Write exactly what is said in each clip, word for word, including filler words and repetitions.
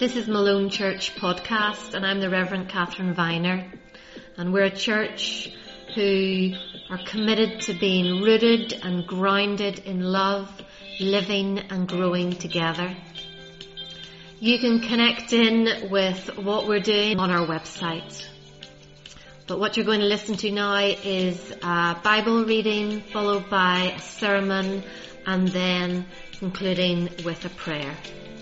This is Malone Church Podcast, and I'm the Reverend Catherine Viner, and we're a church who are committed to being rooted and grounded in love, living and growing together. You can connect in with what we're doing on our website. But what you're going to listen to now is a Bible reading followed by a sermon and then concluding with a prayer.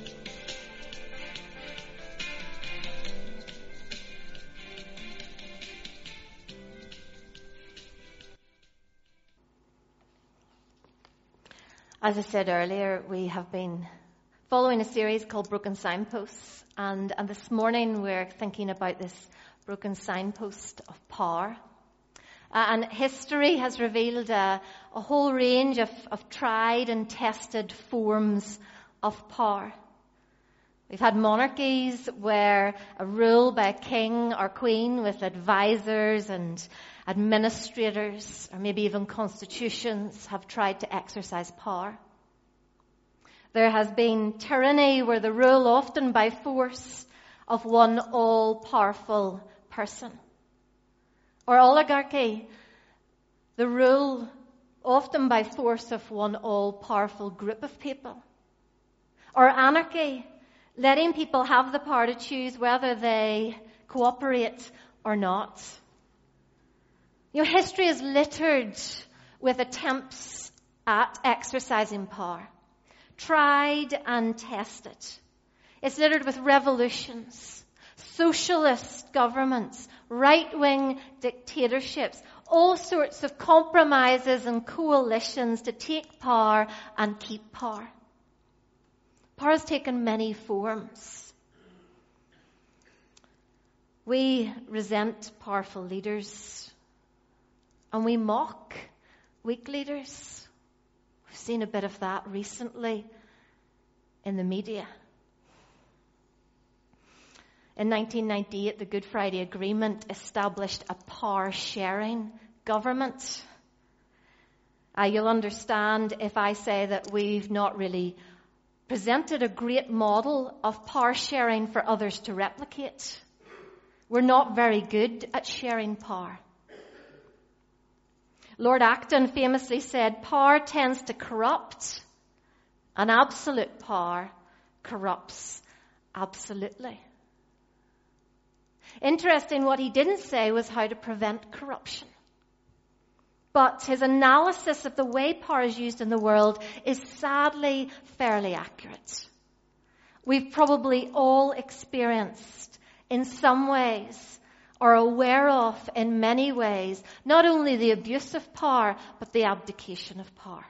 As I said earlier, we have been following a series called Broken Signposts, and, and this morning we're thinking about this broken signpost of power. Uh, and history has revealed a, a whole range of, of tried and tested forms of power. We've had monarchies where a rule by a king or queen with advisors and administrators, or maybe even constitutions, have tried to exercise power. There has been tyranny where the rule, often by force, of one all-powerful person. Or oligarchy, the rule, often by force of one all-powerful group of people. Or anarchy, letting people have the power to choose whether they cooperate or not. You know, history is littered with attempts at exercising power, tried and tested. It's littered with revolutions, socialist governments, right-wing dictatorships, all sorts of compromises and coalitions to take power and keep power. Power has taken many forms. We resent powerful leaders, and we mock weak leaders. We've seen a bit of that recently in the media. In nineteen ninety-eight, the Good Friday Agreement established a power-sharing government. Uh, you'll understand if I say that we've not really presented a great model of power-sharing for others to replicate. We're not very good at sharing power. Lord Acton famously said, "Power tends to corrupt, and absolute power corrupts absolutely." Interesting, what he didn't say was how to prevent corruption. But his analysis of the way power is used in the world is sadly fairly accurate. We've probably all experienced, in some ways, or aware of in many ways, not only the abuse of power, but the abdication of power.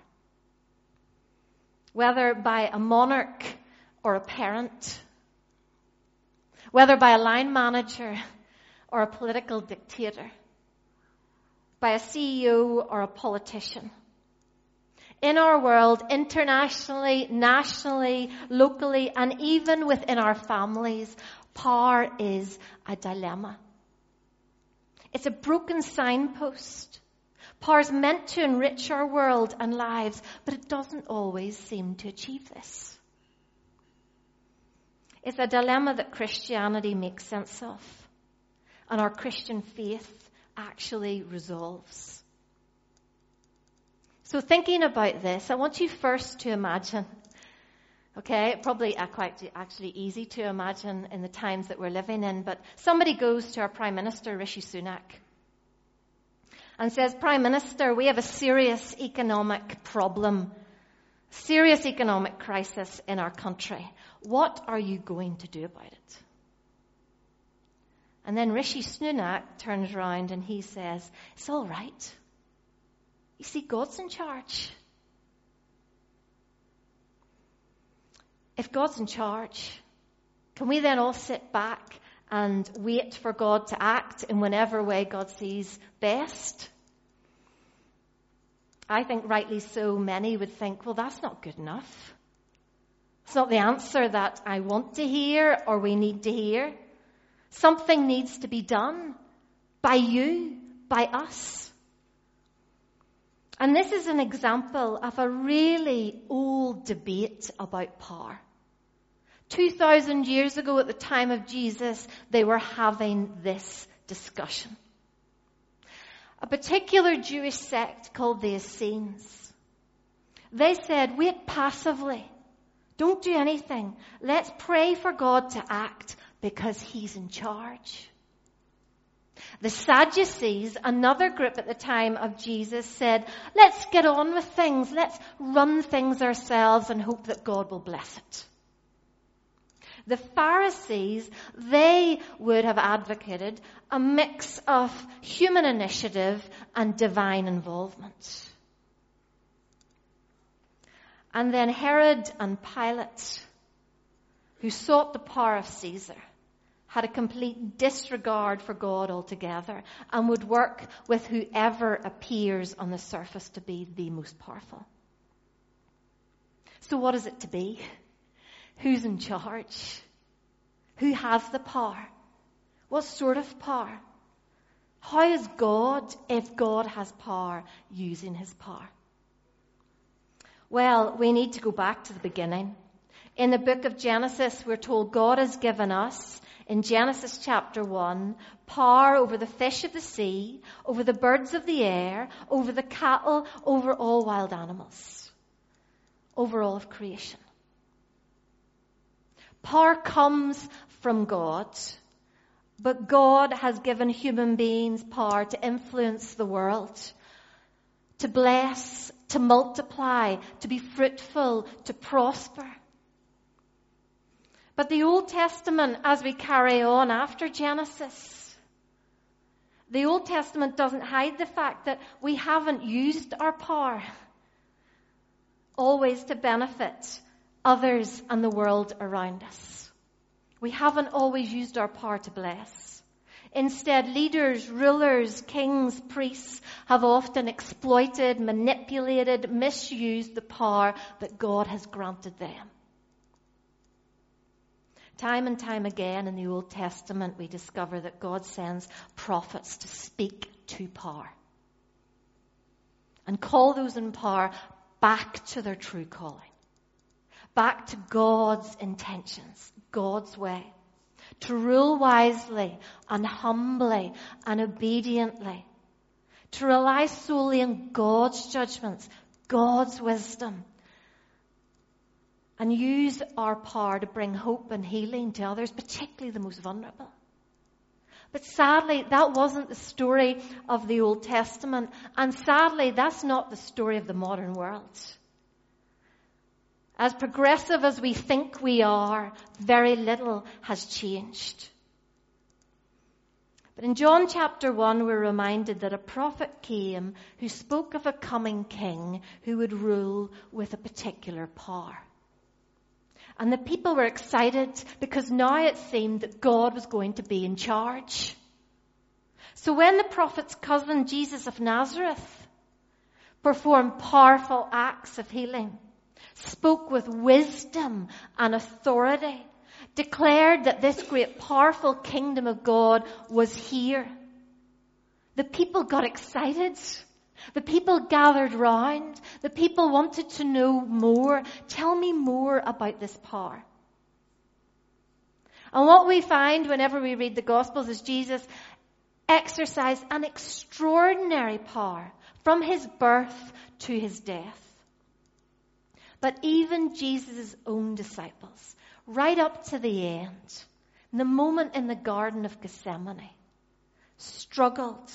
Whether by a monarch or a parent, whether by a line manager or a political dictator, by a C E O or a politician. In our world, internationally, nationally, locally, and even within our families, power is a dilemma. It's a broken signpost. Power is meant to enrich our world and lives, but it doesn't always seem to achieve this. It's a dilemma that Christianity makes sense of, and our Christian faith actually resolves. So thinking about this, I want you first to imagine, okay, probably quite actually easy to imagine in the times that we're living in, but somebody goes to our Prime Minister, Rishi Sunak, and says, "Prime Minister, we have a serious economic problem, serious economic crisis in our country. What are you going to do about it?" And then Rishi Sunak turns around and he says, "It's all right. You see, God's in charge." If God's in charge, can we then all sit back and wait for God to act in whatever way God sees best? I think rightly so many would think, well, that's not good enough. It's not the answer that I want to hear or we need to hear. Something needs to be done by you, by us. And this is an example of a really old debate about power. two thousand years ago at the time of Jesus, they were having this discussion. A particular Jewish sect called the Essenes. They said, wait passively. Don't do anything. Let's pray for God to act because he's in charge. The Sadducees, another group at the time of Jesus, said, let's get on with things. Let's run things ourselves and hope that God will bless it. The Pharisees, they would have advocated a mix of human initiative and divine involvement. And then Herod and Pilate, who sought the power of Caesar, had a complete disregard for God altogether and would work with whoever appears on the surface to be the most powerful. So what is it to be? Who's in charge? Who has the power? What sort of power? How is God, if God has power, using his power? Well, we need to go back to the beginning. In the book of Genesis, we're told God has given us, in Genesis chapter one, power over the fish of the sea, over the birds of the air, over the cattle, over all wild animals, over all of creation. Power comes from God, but God has given human beings power to influence the world, to bless, to multiply, to be fruitful, to prosper. But the Old Testament, as we carry on after Genesis, the Old Testament doesn't hide the fact that we haven't used our power always to benefit others and the world around us. We haven't always used our power to bless. Instead, leaders, rulers, kings, priests have often exploited, manipulated, misused the power that God has granted them. Time and time again in the Old Testament, we discover that God sends prophets to speak to power and call those in power back to their true calling, back to God's intentions, God's way, to rule wisely and humbly and obediently, to rely solely on God's judgments, God's wisdom, and use our power to bring hope and healing to others, particularly the most vulnerable. But sadly, that wasn't the story of the Old Testament, and sadly, that's not the story of the modern world. As progressive as we think we are, very little has changed. But in John chapter one, we're reminded that a prophet came who spoke of a coming king who would rule with a particular power. And the people were excited because now it seemed that God was going to be in charge. So when the prophet's cousin, Jesus of Nazareth, performed powerful acts of healing, spoke with wisdom and authority, declared that this great powerful kingdom of God was here, the people got excited. The people gathered round. The people wanted to know more. Tell me more about this power. And what we find whenever we read the Gospels is Jesus exercised an extraordinary power from his birth to his death. But even Jesus' own disciples, right up to the end, in the moment in the Garden of Gethsemane, struggled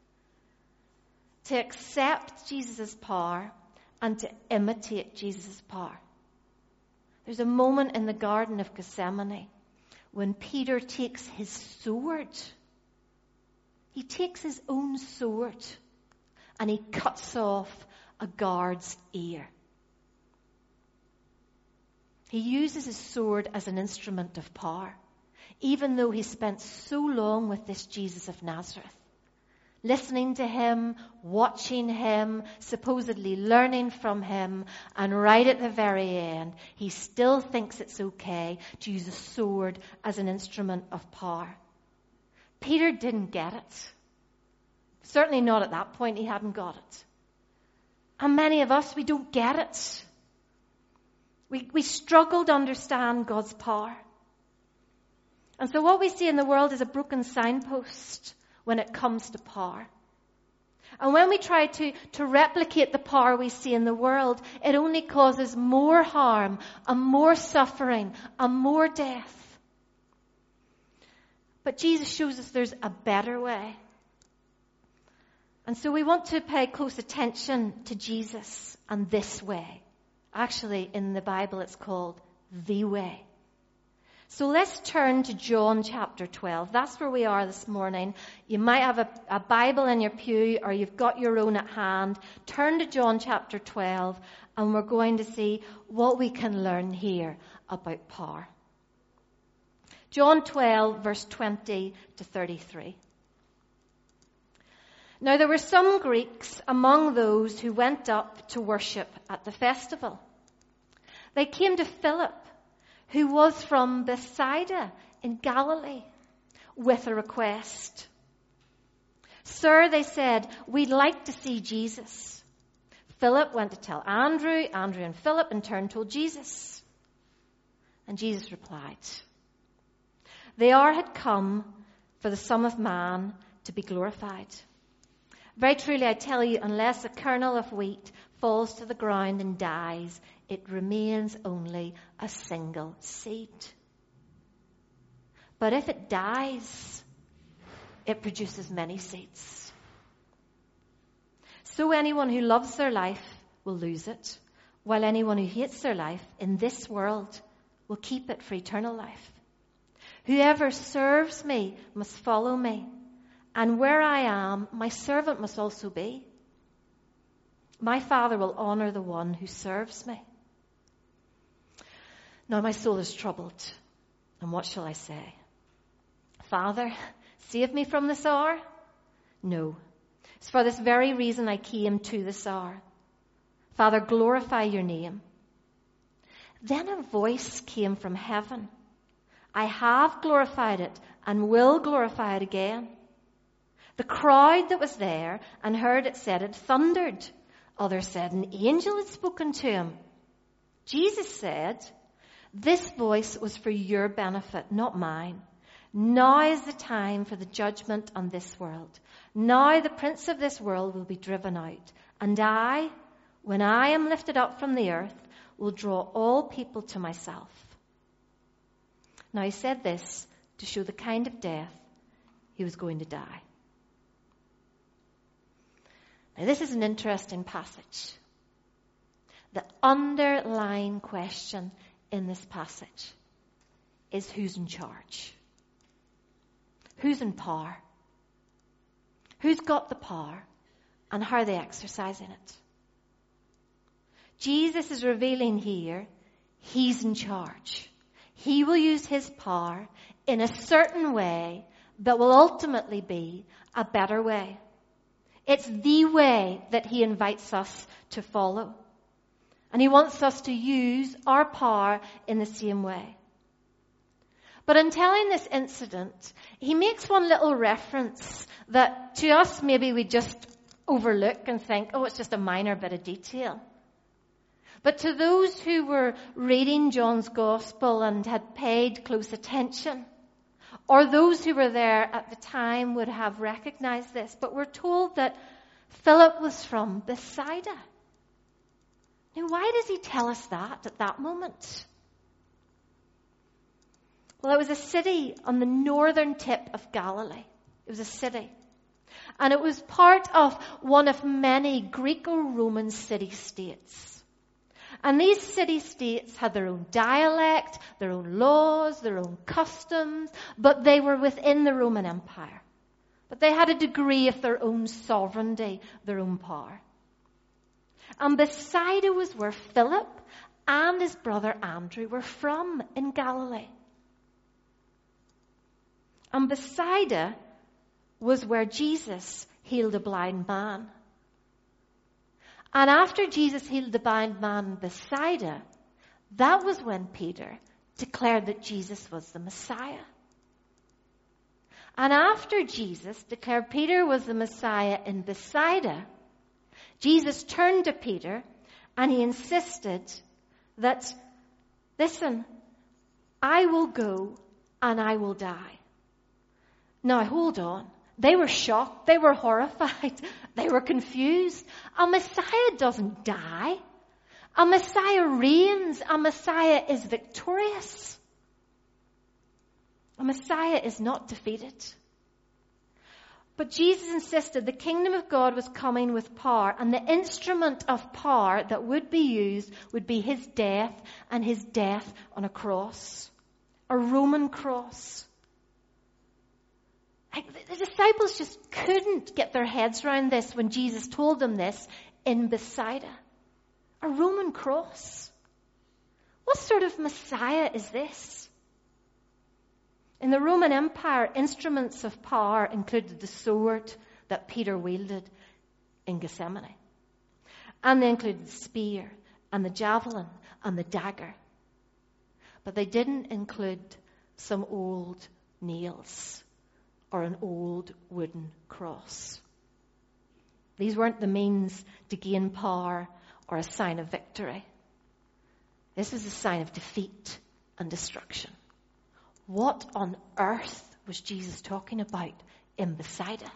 to accept Jesus' power and to imitate Jesus' power. There's a moment in the Garden of Gethsemane when Peter takes his sword. He takes his own sword and he cuts off a guard's ear. He uses his sword as an instrument of power, even though he spent so long with this Jesus of Nazareth, listening to him, watching him, supposedly learning from him, and right at the very end, he still thinks it's okay to use a sword as an instrument of power. Peter didn't get it. Certainly not at that point, he hadn't got it. And many of us, we don't get it. We, we struggle to understand God's power. And so what we see in the world is a broken signpost when it comes to power. And when we try to, to replicate the power we see in the world, it only causes more harm and more suffering and more death. But Jesus shows us there's a better way. And so we want to pay close attention to Jesus and this way. Actually, in the Bible, it's called the way. So let's turn to John chapter twelve. That's where we are this morning. You might have a, a Bible in your pew or you've got your own at hand. Turn to John chapter twelve and we're going to see what we can learn here about power. John twelve, verse twenty to thirty-three. Now there were some Greeks among those who went up to worship at the festival. They came to Philip, who was from Bethsaida in Galilee, with a request. Sir, they said, we'd like to see Jesus. Philip went to tell Andrew. Andrew and Philip in turn told Jesus. And Jesus replied, the hour had come for the Son of Man to be glorified. Very truly, I tell you, unless a kernel of wheat falls to the ground and dies, it remains only a single seed. But if it dies, it produces many seeds. So anyone who loves their life will lose it, while anyone who hates their life in this world will keep it for eternal life. Whoever serves me must follow me, and where I am, my servant must also be. My Father will honor the one who serves me. Now my soul is troubled, and what shall I say? Father, save me from this hour? No, it's for this very reason I came to this hour. Father, glorify your name. Then a voice came from heaven. I have glorified it and will glorify it again. The crowd that was there and heard it said it thundered. Others said an angel had spoken to him. Jesus said, this voice was for your benefit, not mine. Now is the time for the judgment on this world. Now the prince of this world will be driven out. And I, when I am lifted up from the earth, will draw all people to myself. Now he said this to show the kind of death he was going to die. Now this is an interesting passage. The underlying question in this passage is who's in charge? Who's in power? Who's got the power? And how are they exercising it? Jesus is revealing here he's in charge. He will use his power in a certain way that will ultimately be a better way. It's the way that he invites us to follow. And he wants us to use our power in the same way. But in telling this incident, he makes one little reference that to us maybe we just overlook and think, oh, it's just a minor bit of detail. But to those who were reading John's Gospel and had paid close attention, or those who were there at the time would have recognized this. But we're told that Philip was from Bethsaida. Now, why does he tell us that at that moment? Well, it was a city on the northern tip of Galilee. It was a city. And it was part of one of many Greco-Roman city-states. And these city-states had their own dialect, their own laws, their own customs, but they were within the Roman Empire. But they had a degree of their own sovereignty, their own power. And Bethsaida was where Philip and his brother Andrew were from in Galilee. And Bethsaida was where Jesus healed a blind man. And after Jesus healed the blind man in Bethsaida, that was when Peter declared that Jesus was the Messiah. And after Jesus declared Peter was the Messiah in Bethsaida, Jesus turned to Peter and he insisted that Listen, I will go and I will die. Now, hold on. They were shocked. They were horrified. They were confused. A Messiah doesn't die. A Messiah reigns. A Messiah is victorious. A Messiah is not defeated. But Jesus insisted the kingdom of God was coming with power, and the instrument of power that would be used would be his death, and his death on a cross. A Roman cross. Like, the disciples just couldn't get their heads around this when Jesus told them this in Bethsaida. A Roman cross. What sort of Messiah is this? In the Roman Empire, instruments of power included the sword that Peter wielded in Gethsemane. And they included the spear and the javelin and the dagger. But they didn't include some old nails or an old wooden cross. These weren't the means to gain power or a sign of victory. This was a sign of defeat and destruction. What on earth was Jesus talking about in Bethsaida?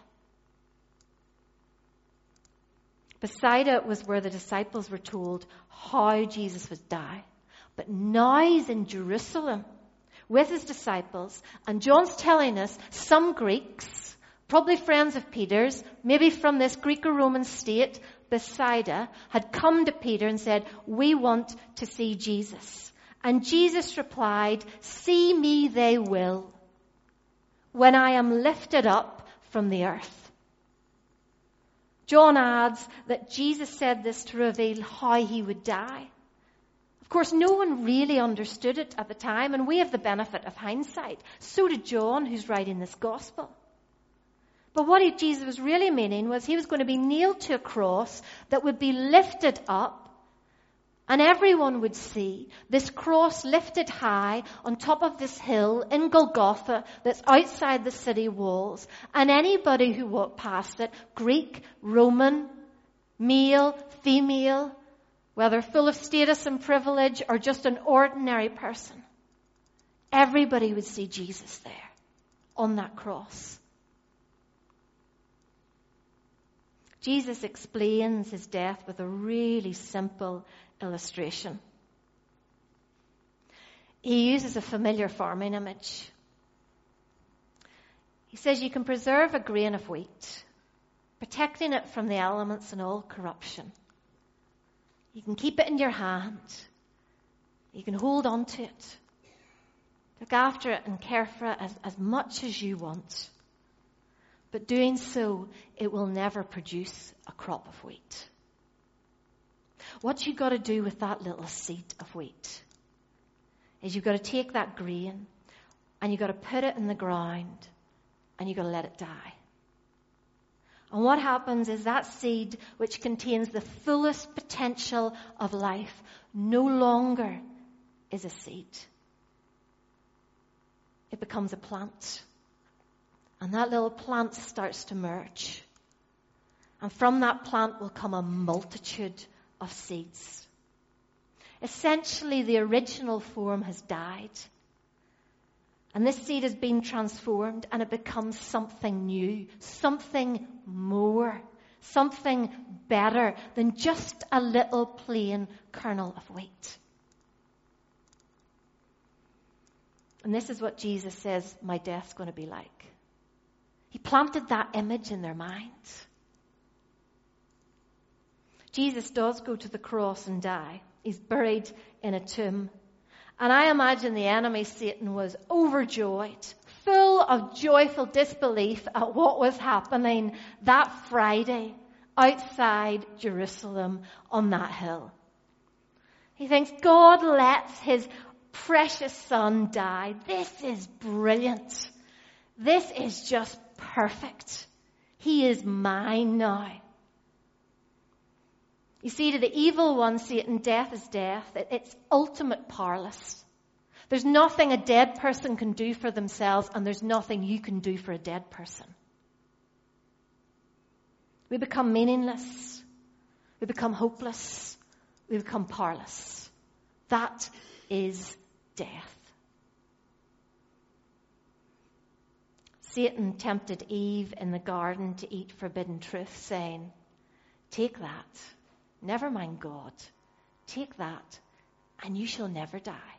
Bethsaida was where the disciples were told how Jesus would die. But now he's in Jerusalem with his disciples, and John's telling us some Greeks, probably friends of Peter's, maybe from this Greek or Roman state, Bethsaida, had come to Peter and said, we want to see Jesus. And Jesus replied, see me they will, when I am lifted up from the earth. John adds that Jesus said this to reveal how he would die. Of course, no one really understood it at the time, and we have the benefit of hindsight. So did John, who's writing this gospel. But what he, Jesus was really meaning was he was going to be nailed to a cross that would be lifted up, and everyone would see this cross lifted high on top of this hill in Golgotha that's outside the city walls. And anybody who walked past it, Greek, Roman, male, female, whether full of status and privilege or just an ordinary person, everybody would see Jesus there on that cross. Jesus explains his death with a really simple illustration. He uses a familiar farming image. He says you can preserve a grain of wheat, protecting it from the elements and all corruption. You can keep it in your hand. You can hold on to it. Look after it and care for it as, as much as you want. But doing so, it will never produce a crop of wheat. What you've got to do with that little seed of wheat is you've got to take that grain and you've got to put it in the ground and you've got to let it die. And what happens is that seed, which contains the fullest potential of life, no longer is a seed. It becomes a plant. And that little plant starts to merge. And from that plant will come a multitude of seeds. Essentially, the original form has died. And this seed has been transformed and it becomes something new, something more, something better than just a little plain kernel of wheat. And this is what Jesus says my death's going to be like. He planted that image in their minds. Jesus does go to the cross and die. He's buried in a tomb. And I imagine the enemy, Satan, was overjoyed, full of joyful disbelief at what was happening that Friday outside Jerusalem on that hill. He thinks, God lets his precious son die. This is brilliant. This is just perfect. He is mine now. You see, to the evil one, Satan, death is death. It's ultimate powerless. There's nothing a dead person can do for themselves, and there's nothing you can do for a dead person. We become meaningless. We become hopeless. We become powerless. That is death. Satan tempted Eve in the garden to eat forbidden truth, saying, "Take that, never mind God, take that, and you shall never die."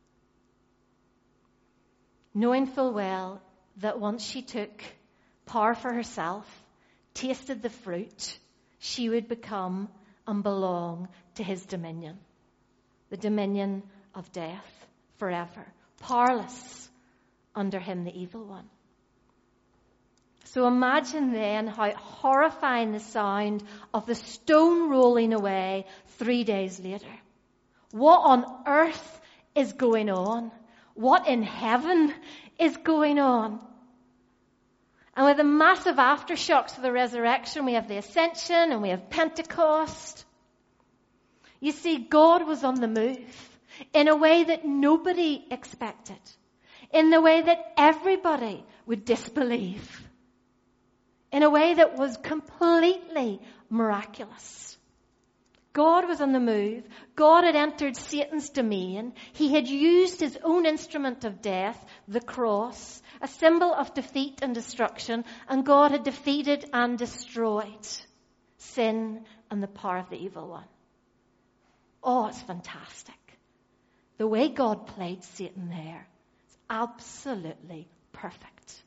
Knowing full well that once she took power for herself, tasted the fruit, she would become and belong to his dominion, the dominion of death forever, powerless under him, the evil one. So imagine then how horrifying the sound of the stone rolling away three days later. What on earth is going on? What in heaven is going on? And with the massive aftershocks of the resurrection, we have the ascension and we have Pentecost. You see, God was on the move in a way that nobody expected, in the way that everybody would disbelieve, in a way that was completely miraculous. God was on the move. God had entered Satan's domain. He had used his own instrument of death, the cross, a symbol of defeat and destruction, and God had defeated and destroyed sin and the power of the evil one. Oh, it's fantastic. The way God played Satan there is absolutely perfect.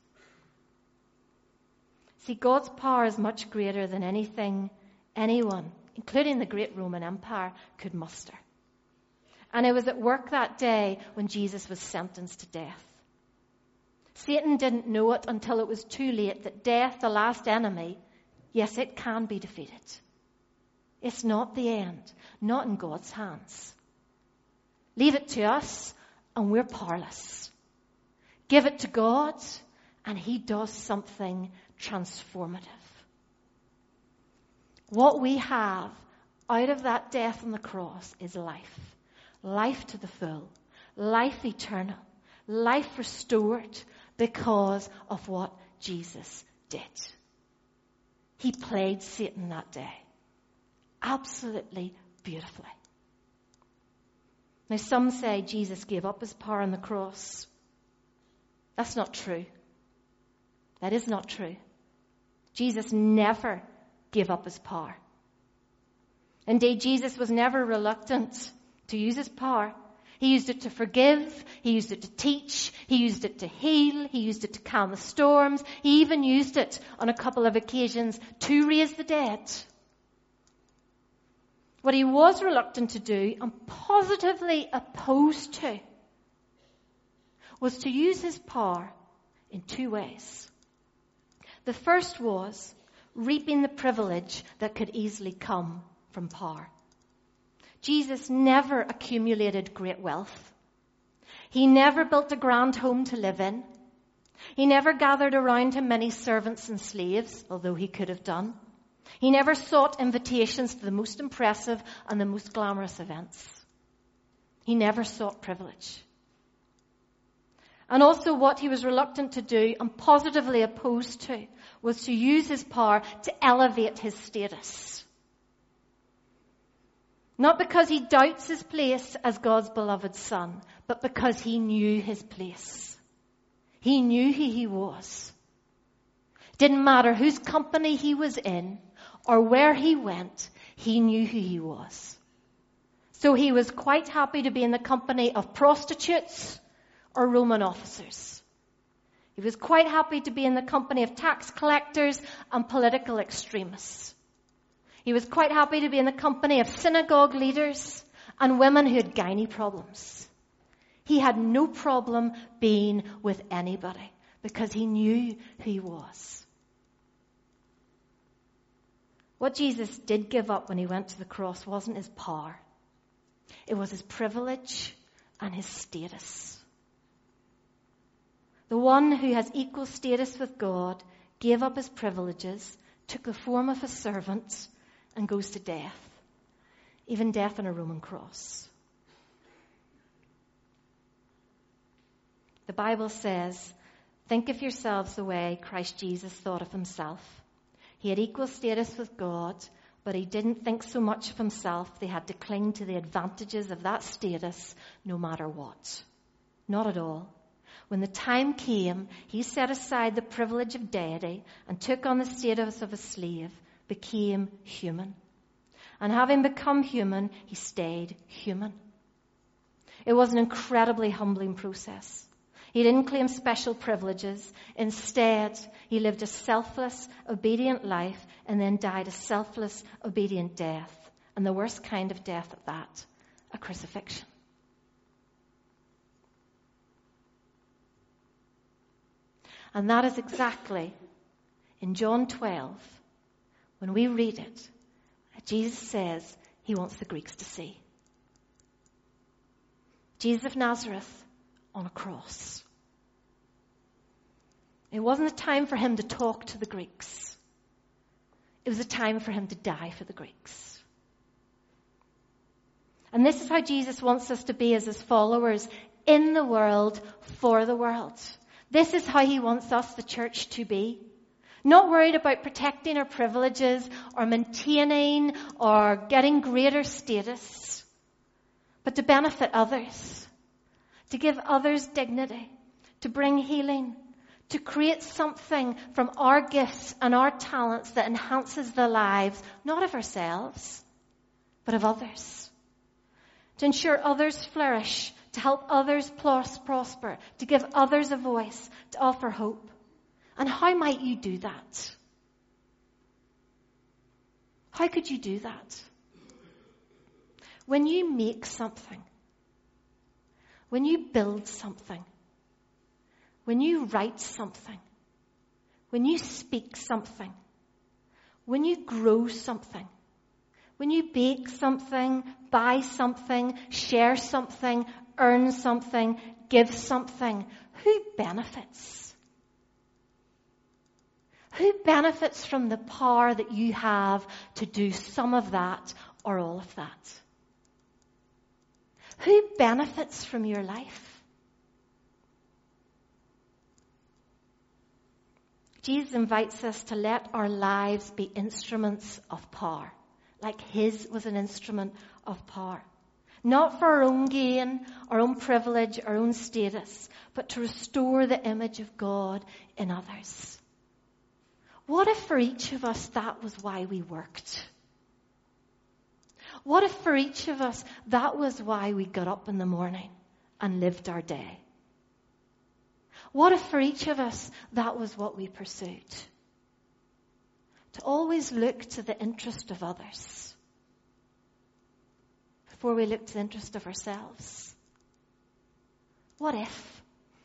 See, God's power is much greater than anything anyone, including the great Roman Empire, could muster. And it was at work that day when Jesus was sentenced to death. Satan didn't know it until it was too late that death, the last enemy, yes, it can be defeated. It's not the end, not in God's hands. Leave it to us and we're powerless. Give it to God and he does something transformative. What we have out of that death on the cross is life. Life to the full. Life eternal. Life restored because of what Jesus did. He played Satan that day. Absolutely beautifully. Now some say Jesus gave up his power on the cross. That's not true. That is not true. Jesus never gave up his power. Indeed, Jesus was never reluctant to use his power. He used it to forgive. He used it to teach. He used it to heal. He used it to calm the storms. He even used it on a couple of occasions to raise the dead. What he was reluctant to do and positively opposed to was to use his power in two ways. The first was reaping the privilege that could easily come from power. Jesus never accumulated great wealth. He never built a grand home to live in. He never gathered around him many servants and slaves, although he could have done. He never sought invitations to the most impressive and the most glamorous events. He never sought privilege. And also what he was reluctant to do and positively opposed to was to use his power to elevate his status. Not because he doubts his place as God's beloved son, but because he knew his place. He knew who he was. Didn't matter whose company he was in or where he went, he knew who he was. So he was quite happy to be in the company of prostitutes or Roman officers. He was quite happy to be in the company of tax collectors and political extremists. He was quite happy to be in the company of synagogue leaders and women who had gynae problems. He had no problem being with anybody because he knew who he was. What Jesus did give up when he went to the cross wasn't his power. It was his privilege and his status. The one who has equal status with God gave up his privileges, took the form of a servant, and goes to death. Even death on a Roman cross. The Bible says, think of yourselves the way Christ Jesus thought of himself. He had equal status with God, But he didn't think so much of himself. They had to cling to the advantages of that status no matter what. Not at all. When the time came, he set aside the privilege of deity and took on the status of a slave, became human. And having become human, he stayed human. It was an incredibly humbling process. He didn't claim special privileges. Instead, he lived a selfless, obedient life and then died a selfless, obedient death. And the worst kind of death at that, a crucifixion. And that is exactly in John twelve, when we read it, Jesus says he wants the Greeks to see. Jesus of Nazareth on a cross. It wasn't a time for him to talk to the Greeks. It was a time for him to die for the Greeks. And this is how Jesus wants us to be as his followers, in the world, for the world. This is how he wants us, the church, to be. Not worried about protecting our privileges or maintaining or getting greater status, but to benefit others, to give others dignity, to bring healing, to create something from our gifts and our talents that enhances the lives, not of ourselves, but of others. To ensure others flourish, to help others prosper, to give others a voice, to offer hope. And how might you do that? How could you do that? When you make something, when you build something, when you write something, when you speak something, when you grow something, when you bake something, buy something, share something, earn something, give something, who benefits? Who benefits from the power that you have to do some of that or all of that? Who benefits from your life? Jesus invites us to let our lives be instruments of power, like his was an instrument of power. Not for our own gain, our own privilege, our own status, but to restore the image of God in others. What if for each of us that was why we worked? What if for each of us that was why we got up in the morning and lived our day? What if for each of us that was what we pursued? To always look to the interest of others before we look to the interest of ourselves. What if?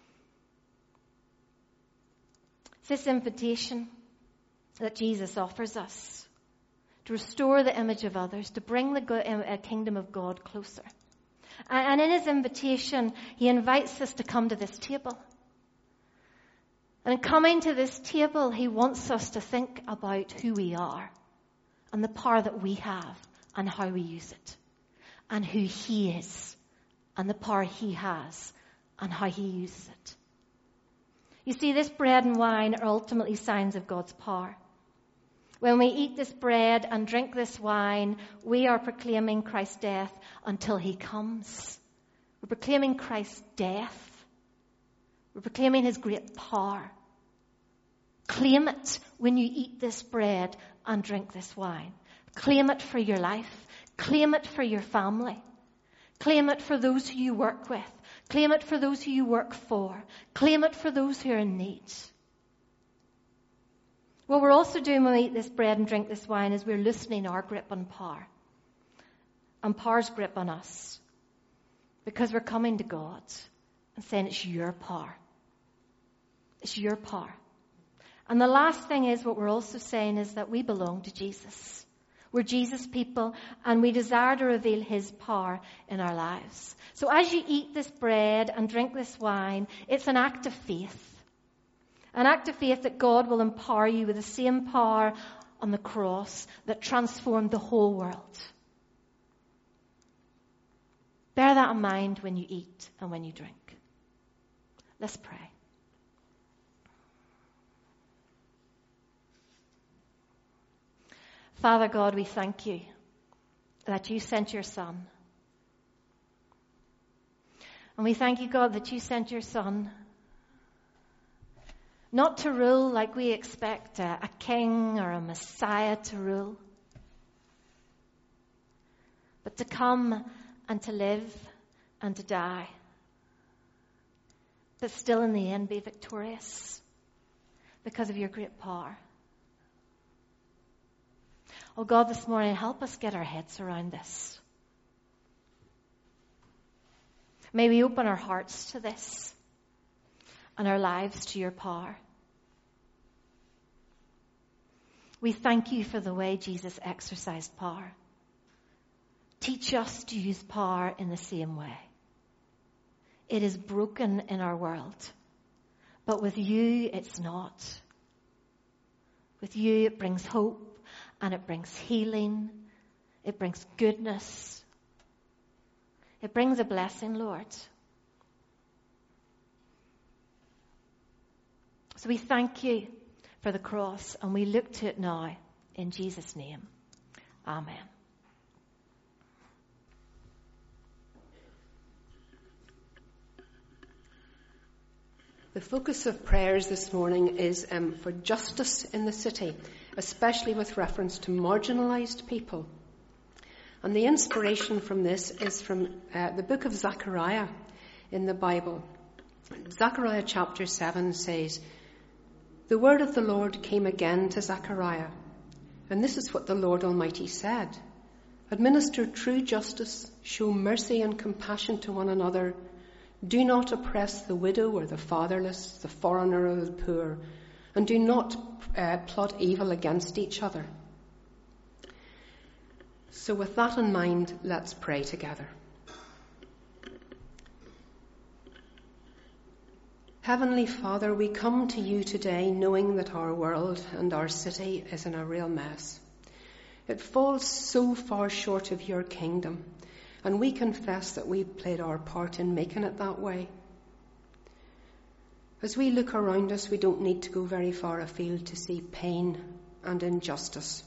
It's this invitation that Jesus offers us to restore the image of others, to bring the kingdom of God closer. And in his invitation, he invites us to come to this table. And in coming to this table, he wants us to think about who we are and the power that we have and how we use it, and who he is and the power he has and how he uses it. You see, this bread and wine are ultimately signs of God's power. When we eat this bread and drink this wine, we are proclaiming Christ's death until he comes. We're proclaiming Christ's death. We're proclaiming his great power. Claim it when you eat this bread and drink this wine. Claim it for your life. Claim it for your family. Claim it for those who you work with. Claim it for those who you work for. Claim it for those who are in need. What we're also doing when we eat this bread and drink this wine is we're loosening our grip on power. And power's grip on us. Because we're coming to God and saying it's your power. It's your power. And the last thing is, what we're also saying is that we belong to Jesus. We're Jesus people, and we desire to reveal his power in our lives. So as you eat this bread and drink this wine, it's an act of faith. An act of faith that God will empower you with the same power on the cross that transformed the whole world. Bear that in mind when you eat and when you drink. Let's pray. Father God, we thank you that you sent your Son. And we thank you, God, that you sent your Son not to rule like we expect a, a king or a Messiah to rule, but to come and to live and to die, but still in the end be victorious because of your great power. Oh God, this morning, help us get our heads around this. May we open our hearts to this and our lives to your power. We thank you for the way Jesus exercised power. Teach us to use power in the same way. It is broken in our world, but with you it's not. With you it brings hope and it brings healing. It brings goodness. It brings a blessing, Lord. So we thank you for the cross, and we look to it now in Jesus' name. Amen. The focus of prayers this morning is um, for justice in the city, especially with reference to marginalised people. And the inspiration from this is from uh, the book of Zechariah in the Bible. Zechariah chapter seven says, "The word of the Lord came again to Zechariah, and this is what the Lord Almighty said. Administer true justice, show mercy and compassion to one another. Do not oppress the widow or the fatherless, the foreigner or the poor, and do not uh, plot evil against each other." So with that in mind, let's pray together. Heavenly Father, we come to you today knowing that our world and our city is in a real mess. It falls so far short of your kingdom, and we confess that we've played our part in making it that way. As we look around us, we don't need to go very far afield to see pain and injustice.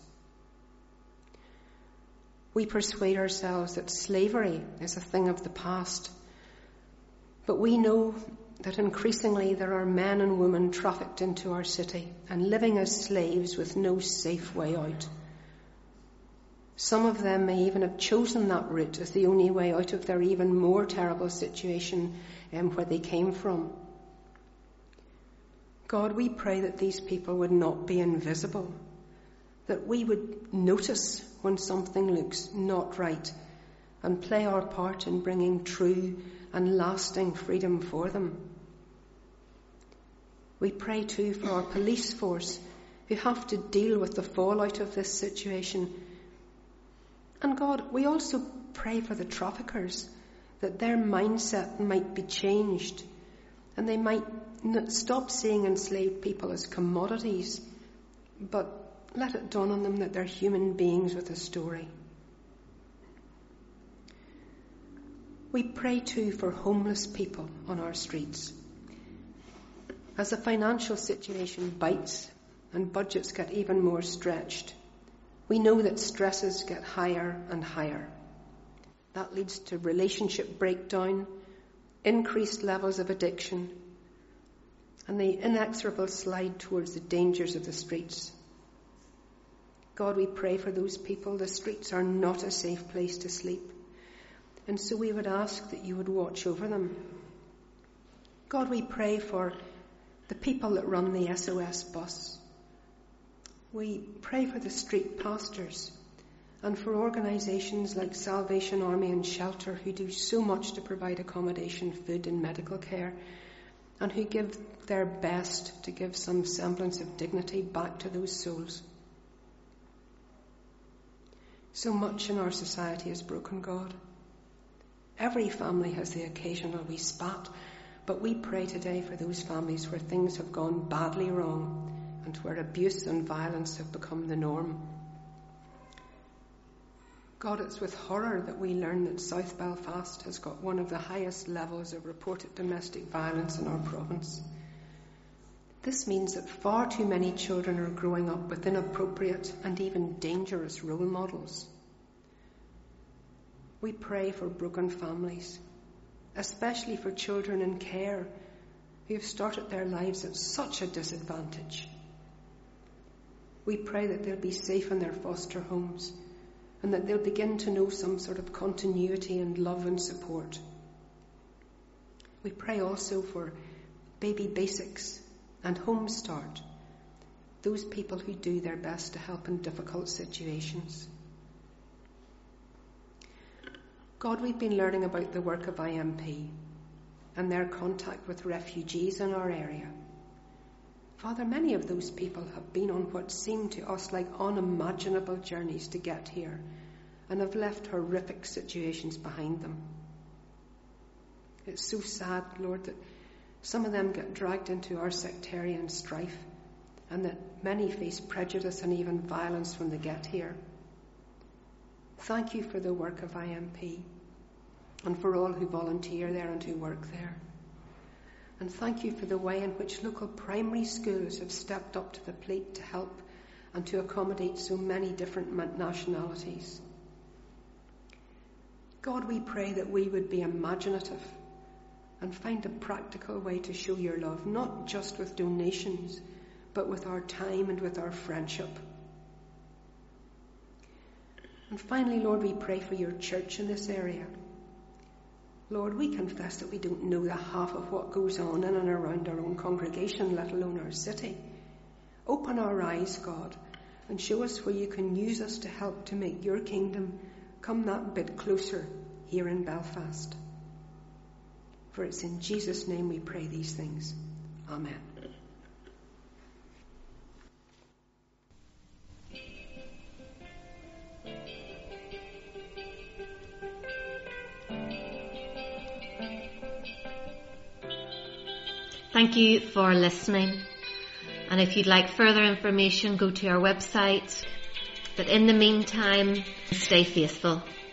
We persuade ourselves that slavery is a thing of the past, but we know that increasingly there are men and women trafficked into our city and living as slaves with no safe way out. Some of them may even have chosen that route as the only way out of their even more terrible situation um, where they came from. God, we pray that these people would not be invisible, that we would notice when something looks not right and play our part in bringing true and lasting freedom for them. We pray too for our police force who have to deal with the fallout of this situation. And God, we also pray for the traffickers, that their mindset might be changed and they might stop seeing enslaved people as commodities, but let it dawn on them that they're human beings with a story. We pray too for homeless people on our streets. As the financial situation bites and budgets get even more stretched, we know that stresses get higher and higher. That leads to relationship breakdown, increased levels of addiction, and the inexorable slide towards the dangers of the streets. God, we pray for those people. The streets are not a safe place to sleep. And so we would ask that you would watch over them. God, we pray for the people that run the S O S bus. We pray for the street pastors and for organisations like Salvation Army and Shelter who do so much to provide accommodation, food and medical care, and who give their best to give some semblance of dignity back to those souls. So much in our society is broken, God. Every family has the occasional wee spat, but we pray today for those families where things have gone badly wrong and where abuse and violence have become the norm. God, it's with horror that we learn that South Belfast has got one of the highest levels of reported domestic violence in our province. This means that far too many children are growing up with inappropriate and even dangerous role models. We pray for broken families, especially for children in care who have started their lives at such a disadvantage. We pray that they'll be safe in their foster homes and that they'll begin to know some sort of continuity and love and support. We pray also for Baby Basics and Home Start, those people who do their best to help in difficult situations. God, we've been learning about the work of I M P and their contact with refugees in our area. Father, many of those people have been on what seem to us like unimaginable journeys to get here and have left horrific situations behind them. It's so sad, Lord, that some of them get dragged into our sectarian strife and that many face prejudice and even violence when they get here. Thank you for the work of I M P and for all who volunteer there and who work there. And thank you for the way in which local primary schools have stepped up to the plate to help and to accommodate so many different nationalities. God, we pray that we would be imaginative and find a practical way to show your love, not just with donations, but with our time and with our friendship. And finally, Lord, we pray for your church in this area. Lord, we confess that we don't know the half of what goes on in and around our own congregation, let alone our city. Open our eyes, God, and show us where you can use us to help to make your kingdom come that bit closer here in Belfast. For it's in Jesus' name we pray these things. Amen. Thank you for listening. And if you'd like further information, go to our website. But in the meantime, stay faithful.